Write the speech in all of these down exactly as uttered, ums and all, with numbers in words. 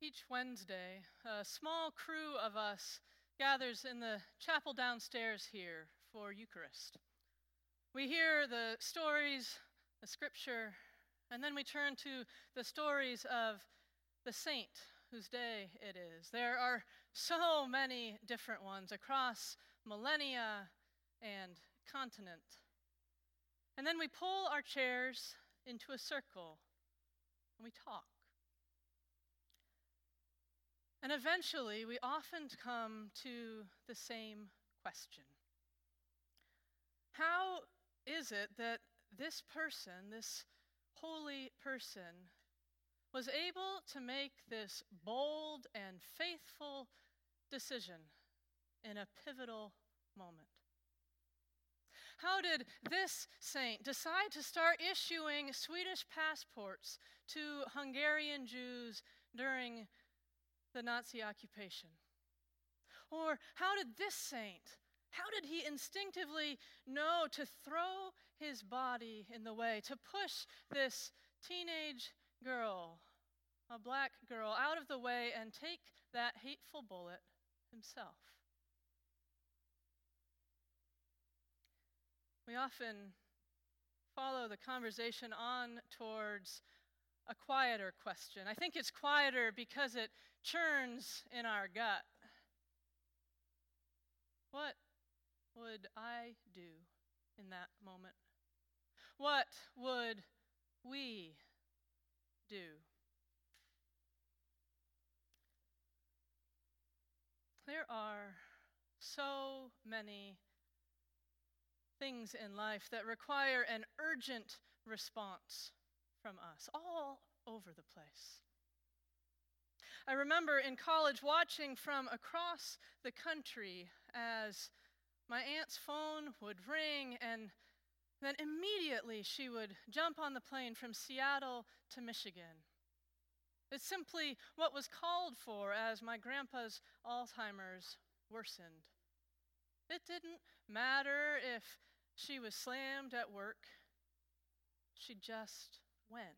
Each Wednesday, a small crew of us gathers in the chapel downstairs here for Eucharist. We hear the stories, the scripture, and then we turn to the stories of the saint whose day it is. There are so many different ones across millennia and continent. And then we pull our chairs into a circle and we talk. And eventually, we often come to the same question. How is it that this person, this holy person, was able to make this bold and faithful decision in a pivotal moment? How did this saint decide to start issuing Swedish passports to Hungarian Jews during the Nazi occupation? Or how did this saint, how did he instinctively know to throw his body in the way, to push this teenage girl, a black girl, out of the way and take that hateful bullet himself? We often follow the conversation on towards a quieter question. I think it's quieter because it churns in our gut. What would I do in that moment? What would we do? There are so many things in life that require an urgent response from us, all over the place. I remember in college watching from across the country as my aunt's phone would ring, and then immediately she would jump on the plane from Seattle to Michigan. It's simply what was called for as my grandpa's Alzheimer's worsened. It didn't matter if she was slammed at work. She just went.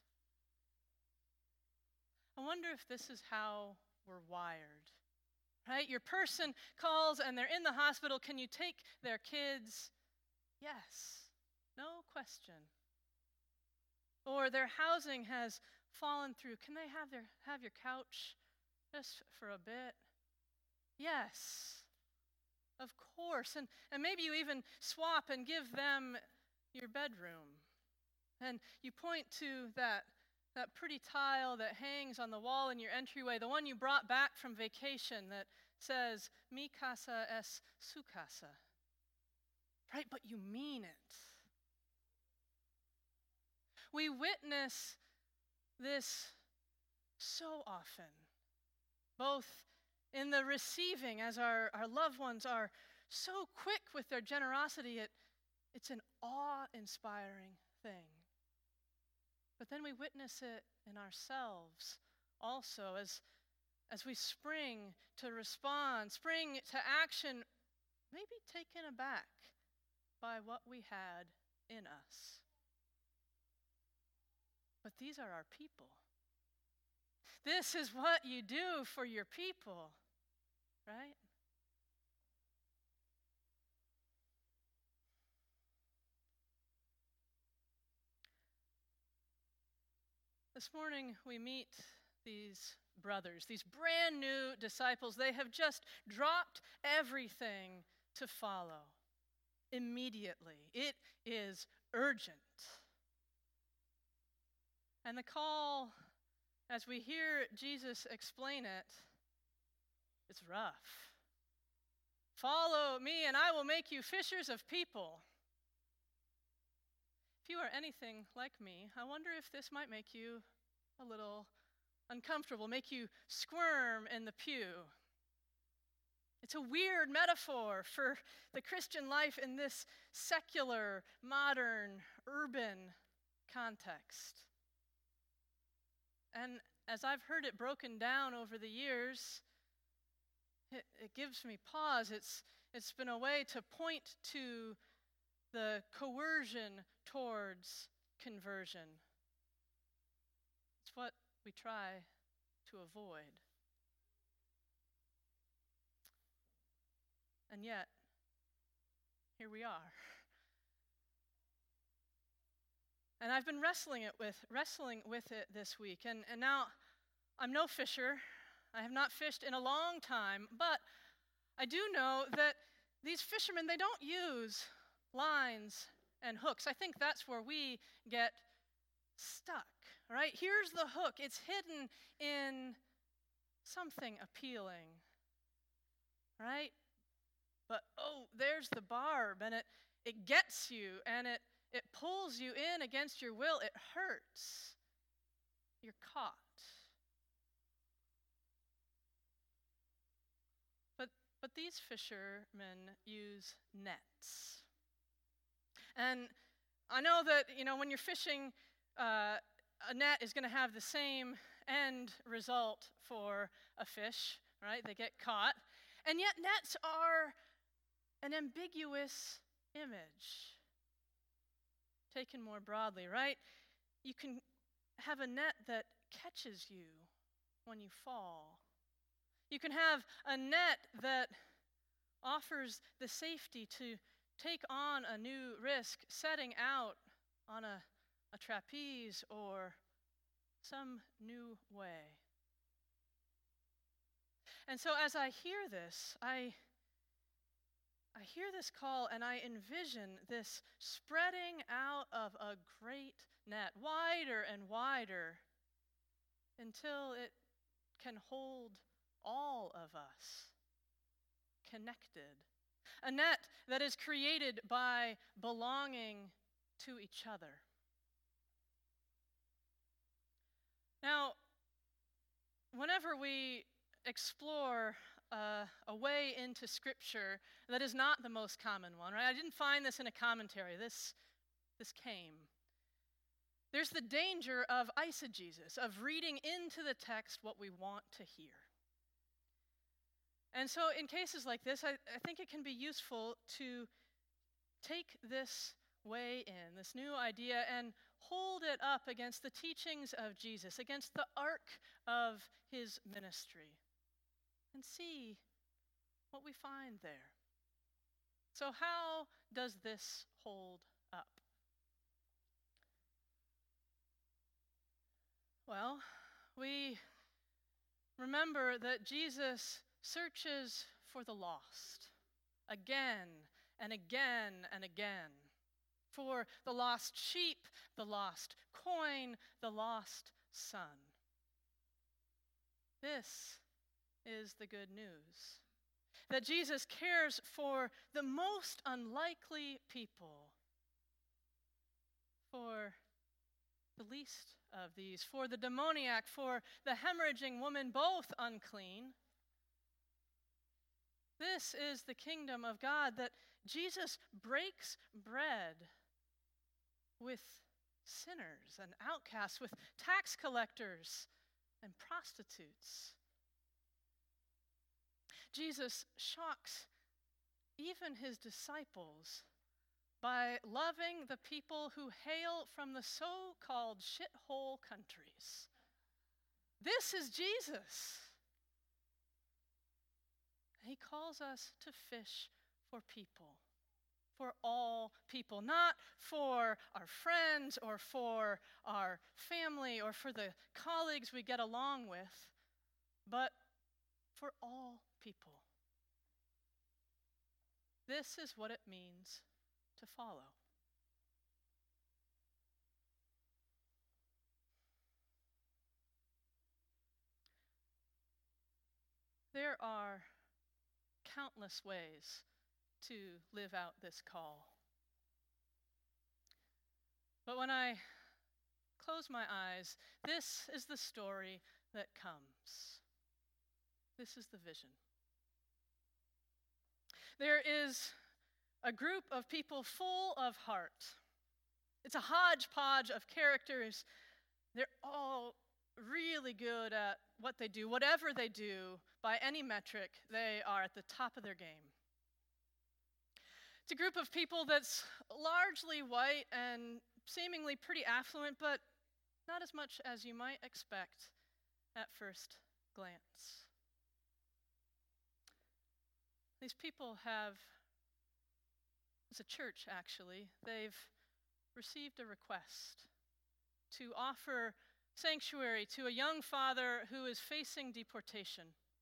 I wonder if this is how we're wired, right? Your person calls and they're in the hospital. Can you take their kids? Yes, no question. Or their housing has fallen through. Can they have their have your couch just for a bit? Yes, of course. And, and maybe you even swap and give them your bedroom. And you point to that, that pretty tile that hangs on the wall in your entryway, the one you brought back from vacation that says, Mi casa es su casa. Right? But you mean it. We witness this so often, both in the receiving, as our, our loved ones are so quick with their generosity, it, it's an awe-inspiring thing. But then we witness it in ourselves also as, as we spring to respond, spring to action, maybe taken aback by what we had in us. But these are our people. This is what you do for your people, right? This morning we meet these brothers, these brand new disciples. They have just dropped everything to follow immediately. It is urgent. And the call, as we hear Jesus explain it, it's rough. Follow me and I will make you fishers of people. If you are anything like me, I wonder if this might make you a little uncomfortable, make you squirm in the pew. It's a weird metaphor for the Christian life in this secular, modern, urban context. And as I've heard it broken down over the years, it, it gives me pause. It's, it's been a way to point to the coercion towards conversion. It's what we try to avoid. And yet, here we are. And I've been wrestling it with wrestling with it this week. And, and now I'm no fisher. I have not fished in a long time, but I do know that these fishermen, they don't use lines and hooks. I think that's where we get stuck, right? Here's the hook. It's hidden in something appealing, right? But, oh, there's the barb, and it, it gets you, and it, it pulls you in against your will. It hurts. You're caught. But, but these fishermen use nets. And I know that, you know, when you're fishing, uh, a net is going to have the same end result for a fish, right? They get caught. And yet nets are an ambiguous image, taken more broadly, right? You can have a net that catches you when you fall. You can have a net that offers the safety to take on a new risk, setting out on a, a trapeze or some new way. And so as I hear this, I I hear this call and I envision this spreading out of a great net, wider and wider, until it can hold all of us connected. A net that is created by belonging to each other. Now, whenever we explore uh, a way into Scripture that is not the most common one, right? I didn't find this in a commentary. This, this came. There's the danger of eisegesis, of reading into the text what we want to hear. And so in cases like this, I, I think it can be useful to take this way in, this new idea, and hold it up against the teachings of Jesus, against the arc of his ministry, and see what we find there. So how does this hold up? Well, we remember that Jesus searches for the lost again and again and again. For the lost sheep, the lost coin, the lost son. This is the good news. That Jesus cares for the most unlikely people. For the least of these. For the demoniac, for the hemorrhaging woman, both unclean. This is the kingdom of God, that Jesus breaks bread with sinners and outcasts, with tax collectors and prostitutes. Jesus shocks even his disciples by loving the people who hail from the so-called shithole countries. This is Jesus. He calls us to fish for people, for all people, not for our friends or for our family or for the colleagues we get along with, but for all people. This is what it means to follow. There are countless ways to live out this call. But when I close my eyes, this is the story that comes. This is the vision. There is a group of people full of heart. It's a hodgepodge of characters. They're all really good at what they do. Whatever they do, by any metric, they are at the top of their game. It's a group of people that's largely white and seemingly pretty affluent, but not as much as you might expect at first glance. These people have, as a church actually, they've received a request to offer sanctuary to a young father who is facing deportation.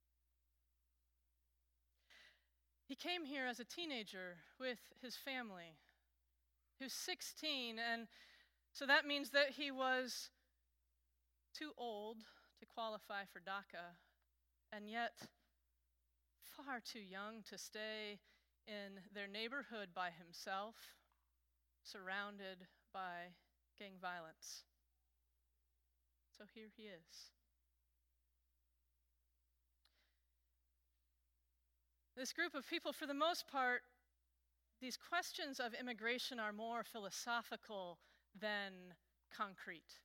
He came here as a teenager with his family, who's sixteen, and so that means that he was too old to qualify for DACA, and yet far too young to stay in their neighborhood by himself, surrounded by gang violence. So here he is. This group of people, for the most part, these questions of immigration are more philosophical than concrete.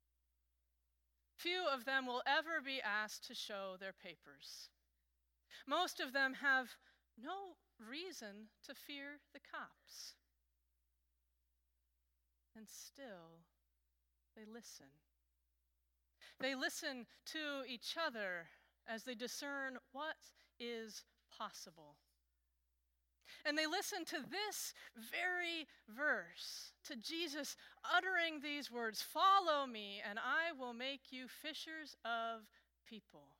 Few of them will ever be asked to show their papers. Most of them have no reason to fear the cops. And still, they listen. They listen to each other as they discern what is possible. And they listen to this very verse, to Jesus uttering these words, "Follow me, and I will make you fishers of people."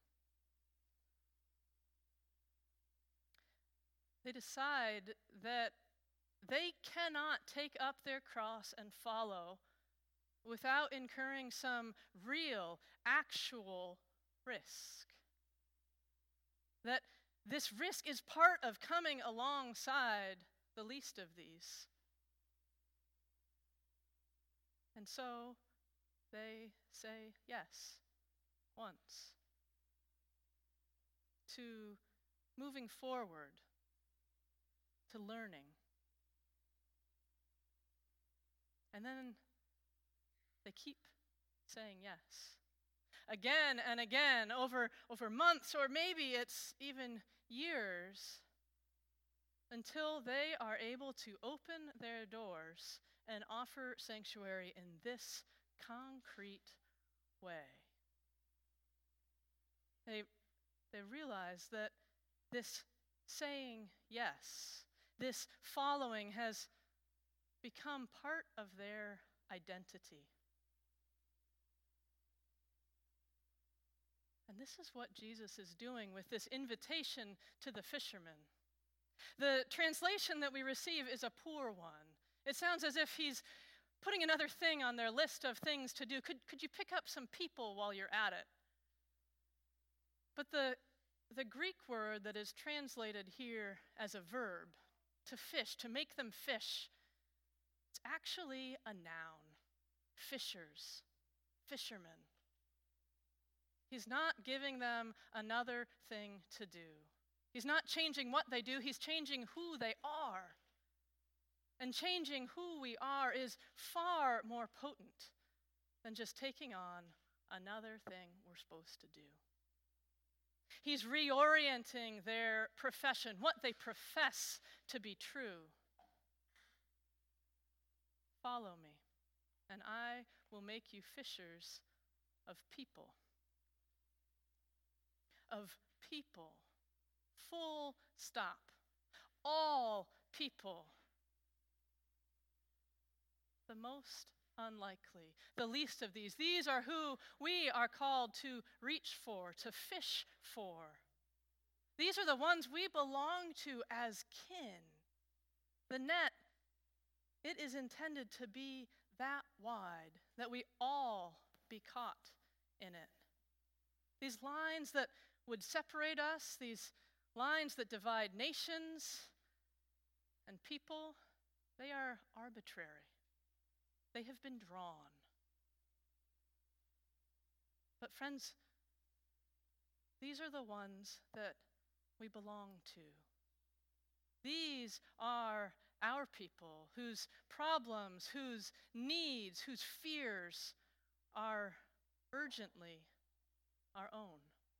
They decide that they cannot take up their cross and follow without incurring some real, actual risk. That this risk is part of coming alongside the least of these. And so they say yes once to moving forward, to learning. And then they keep saying yes. Again and again, over, over months, or maybe it's even years, until they are able to open their doors and offer sanctuary in this concrete way. They, they realize that this saying yes, this following has become part of their identity. And this is what Jesus is doing with this invitation to the fishermen. The translation that we receive is a poor one. It sounds as if he's putting another thing on their list of things to do. Could, could you pick up some people while you're at it? But the, the Greek word that is translated here as a verb, to fish, to make them fish, it's actually a noun. Fishers, fishermen. He's not giving them another thing to do. He's not changing what they do, he's changing who they are. And changing who we are is far more potent than just taking on another thing we're supposed to do. He's reorienting their profession, what they profess to be true. Follow me, and I will make you fishers of people. Of people. Full stop. All people. The most unlikely, the least of these. These are who we are called to reach for, to fish for. These are the ones we belong to as kin. The net, it is intended to be that wide, that we all be caught in it. These lines that would separate us, these lines that divide nations and people, they are arbitrary. They have been drawn. But friends, these are the ones that we belong to. These are our people whose problems, whose needs, whose fears are urgently our own.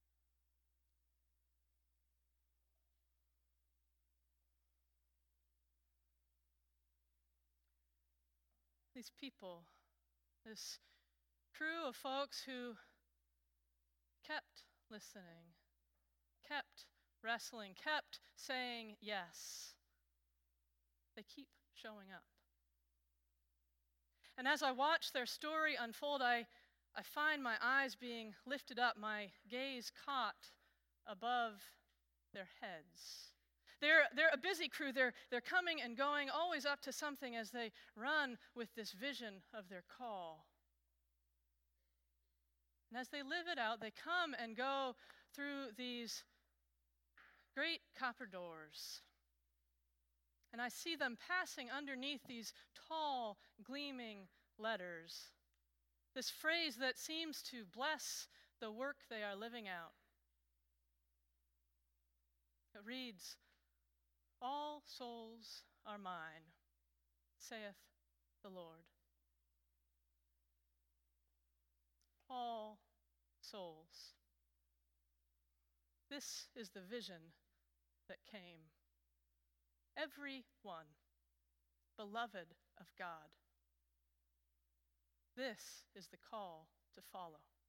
These people, this crew of folks who kept listening, kept wrestling, kept saying yes. They keep showing up. And as I watch their story unfold, I, I find my eyes being lifted up, my gaze caught above their heads. They're, they're a busy crew. They're, they're coming and going, always up to something as they run with this vision of their call. And as they live it out, they come and go through these great copper doors. And I see them passing underneath these tall, gleaming letters. This phrase that seems to bless the work they are living out. It reads, "All souls are mine, saith the Lord." All souls. This is the vision that came. Every one, beloved of God. This is the call to follow.